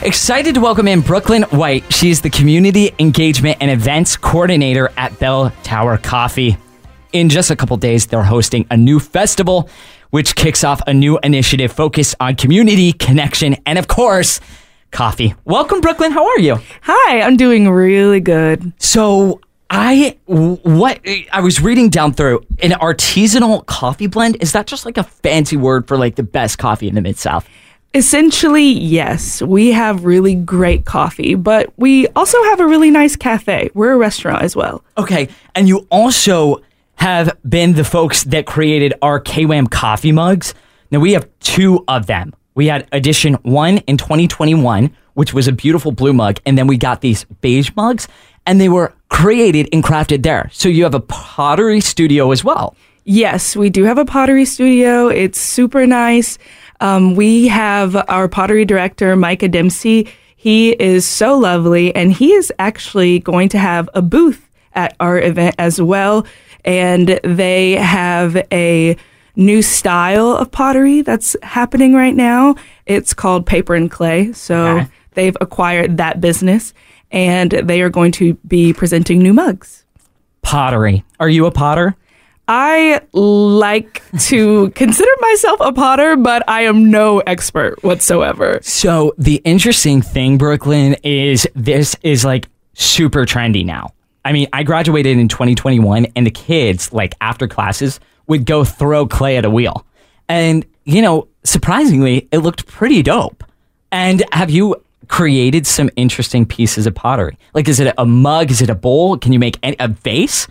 Excited to welcome in Brooklyn White. She's the Community Engagement and Events Coordinator at Bell Tower Coffee. In just a couple days, they're hosting a new festival, which kicks off a new initiative focused on community, connection, and of course, coffee. Welcome, Brooklyn. How are you? Hi, I'm doing really good. So I was reading down through an artisanal coffee blend. Is that just like a fancy word for like the best coffee in the Mid-South? Essentially, yes. We have really great coffee, but we also have a really nice cafe. We're a restaurant as well. Okay, and you also have been the folks that created our KWAM coffee mugs. Now, we have two of them. We had edition 1 in 2021, which was a beautiful blue mug, and then we got these beige mugs, and they were created and crafted there. So you have a pottery studio as well. Yes, we do have a pottery studio. It's super nice. We have our pottery director, Micah Dempsey. He is so lovely, and he is actually going to have a booth at our event as well. And they have a new style of pottery that's happening right now. It's called paper and clay. So they've acquired that business, and they are going to be presenting new mugs. Pottery. Are you a potter? I like to consider myself a potter, but I am no expert whatsoever. So the interesting thing, Brooklyn, is this is like super trendy now. I mean, I graduated in 2021 and the kids, like after classes, would go throw clay at a wheel. And, you know, surprisingly, it looked pretty dope. And have you created some interesting pieces of pottery? Like, is it a mug? Is it a bowl? Can you make a vase?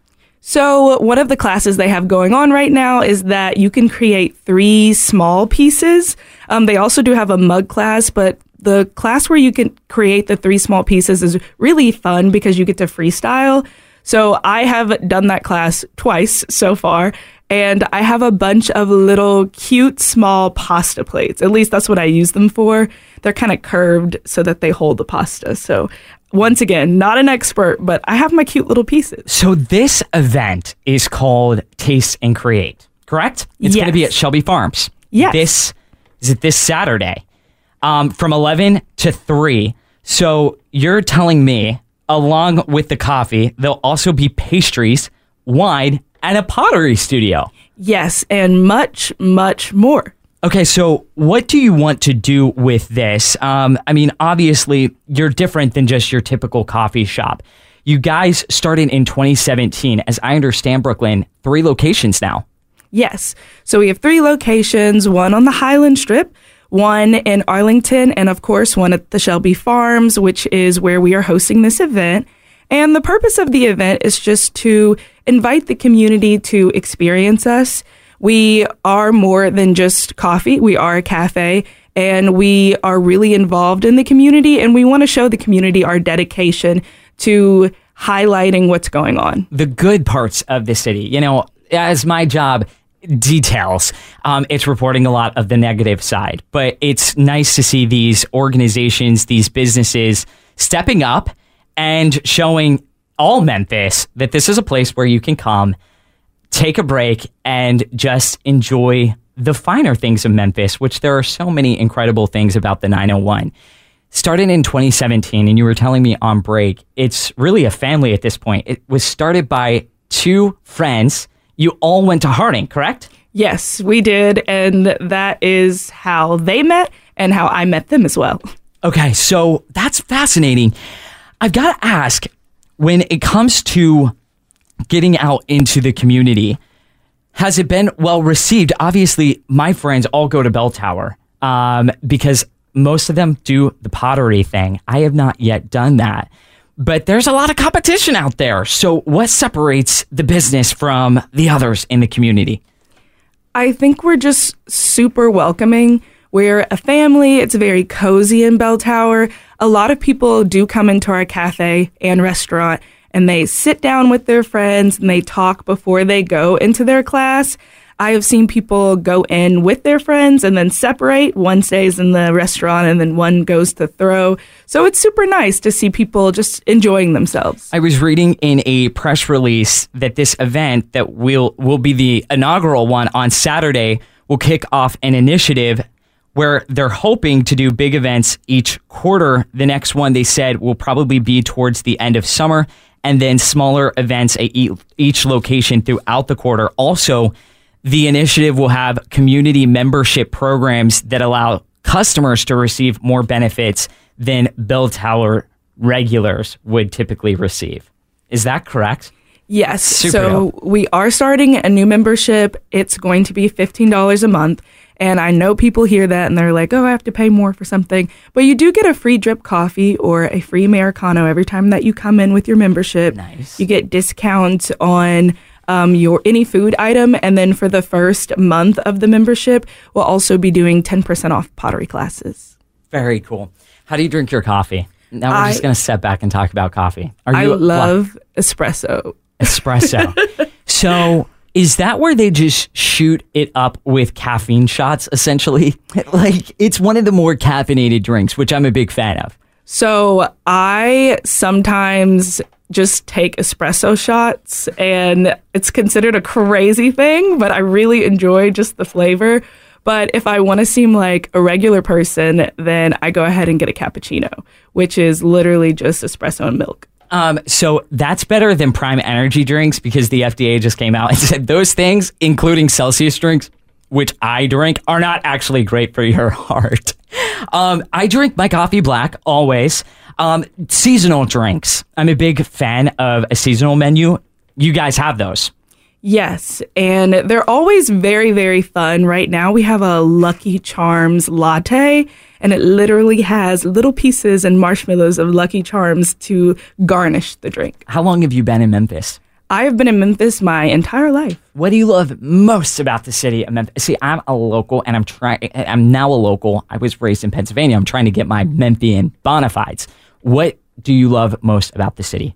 So one of the classes they have going on right now is that you can create 3 small pieces. They also do have a mug class, but the class where you can create the 3 small pieces is really fun because you get to freestyle. So I have done that class twice so far, and I have a bunch of little cute small pasta plates. At least that's what I use them for. They're kind of curved so that they hold the pasta. So once again, not an expert, but I have my cute little pieces. So this event is called Taste and Create, correct? It's going to be at Shelby Farms. Yes. This Saturday from 11 to 3. So you're telling me, along with the coffee, there'll also be pastries, wine, and a pottery studio. Yes, and much, much more. Okay, so what do you want to do with this? I mean, obviously, you're different than just your typical coffee shop. You guys started in 2017. As I understand, Brooklyn, 3 locations now. Yes. So we have 3 locations, one on the Highland Strip, one in Arlington, and of course, one at the Shelby Farms, which is where we are hosting this event. And the purpose of the event is just to invite the community to experience us. We are more than just coffee. We are a cafe, and we are really involved in the community, and we want to show the community our dedication to highlighting what's going on. The good parts of the city. You know, as my job details, it's reporting a lot of the negative side, but it's nice to see these organizations, these businesses stepping up and showing all Memphis that this is a place where you can come, take a break, and just enjoy the finer things of Memphis, which there are so many incredible things about the 901. Started in 2017, and you were telling me on break, it's really a family at this point. It was started by 2 friends. You all went to Harding, correct? Yes, we did, and that is how they met and how I met them as well. Okay, so that's fascinating. I've got to ask, when it comes to getting out into the community, has it been well received? Obviously, my friends all go to Bell Tower because most of them do the pottery thing. I have not yet done that, but there's a lot of competition out there. So what separates the business from the others in the community? I think we're just super welcoming. We're a family. It's very cozy in Bell Tower. A lot of people do come into our cafe and restaurant, and they sit down with their friends and they talk before they go into their class. I have seen people go in with their friends and then separate. One stays in the restaurant and then one goes to throw. So it's super nice to see people just enjoying themselves. I was reading in a press release that this event that will be the inaugural one on Saturday will kick off an initiative where they're hoping to do big events each quarter. The next one, they said, will probably be towards the end of summer, and then smaller events at each location throughout the quarter. Also, the initiative will have community membership programs that allow customers to receive more benefits than Bell Tower regulars would typically receive. Is that correct? Yes. Super so dope. We are starting a new membership. It's going to be $15 a month. And I know people hear that and they're like, oh, I have to pay more for something. But you do get a free drip coffee or a free Americano every time that you come in with your membership. Nice. You get discounts on your any food item. And then for the first month of the membership, we'll also be doing 10% off pottery classes. Very cool. How do you drink your coffee? Now we're just going to step back and talk about coffee. I love espresso. Espresso. So is that where they just shoot it up with caffeine shots, essentially? Like, it's one of the more caffeinated drinks, which I'm a big fan of. So I sometimes just take espresso shots, and it's considered a crazy thing, but I really enjoy just the flavor. But if I want to seem like a regular person, then I go ahead and get a cappuccino, which is literally just espresso and milk. So that's better than Prime Energy drinks, because the FDA just came out and said those things, including Celsius drinks, which I drink, are not actually great for your heart. I drink my coffee black always. Seasonal drinks. I'm a big fan of a seasonal menu. You guys have those. Yes, and they're always very, very fun. Right now we have a Lucky Charms latte, and it literally has little pieces and marshmallows of Lucky Charms to garnish the drink. How long have you been in Memphis? I have been in Memphis my entire life. What do you love most about the city of Memphis? See, I'm a local, and I'm now a local. I was raised in Pennsylvania. I'm trying to get my Memphian bona fides. What do you love most about the city?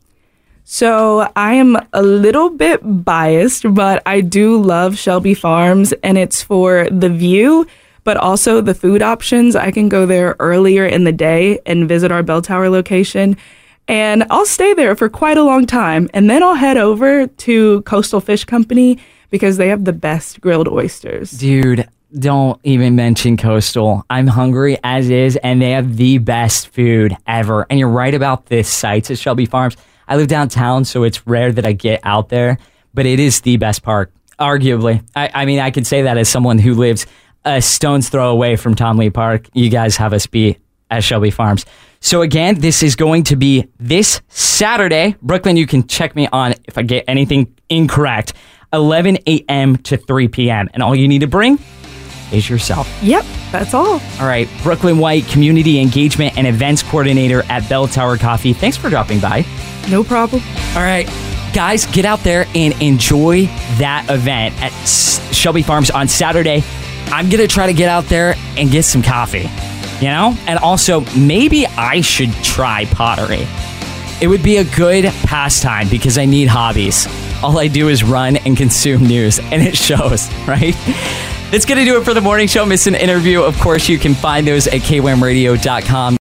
So I am a little bit biased, but I do love Shelby Farms, and it's for the view, but also the food options. I can go there earlier in the day and visit our Bell Tower location, and I'll stay there for quite a long time. And then I'll head over to Coastal Fish Company because they have the best grilled oysters. Dude, don't even mention Coastal. I'm hungry as is, and they have the best food ever. And you're right about this sites at Shelby Farms. I live downtown, so it's rare that I get out there, but it is the best park, arguably. I mean, I could say that as someone who lives a stone's throw away from Tom Lee Park. You guys have us beat at Shelby Farms. So again, this is going to be this Saturday. Brooklyn, you can check me on if I get anything incorrect. 11 a.m. to 3 p.m. And all you need to bring is yourself. Yep, that's all. All right, Brooklyn White, Community Engagement and Events Coordinator at Bell Tower Coffee. Thanks for dropping by. No problem. All right, guys, get out there and enjoy that event at Shelby Farms on Saturday. I'm going to try to get out there and get some coffee, you know? And also, maybe I should try pottery. It would be a good pastime because I need hobbies. All I do is run and consume news, and it shows, right? That's going to do it for the morning show. Miss an interview. Of course, you can find those at kwamradio.com.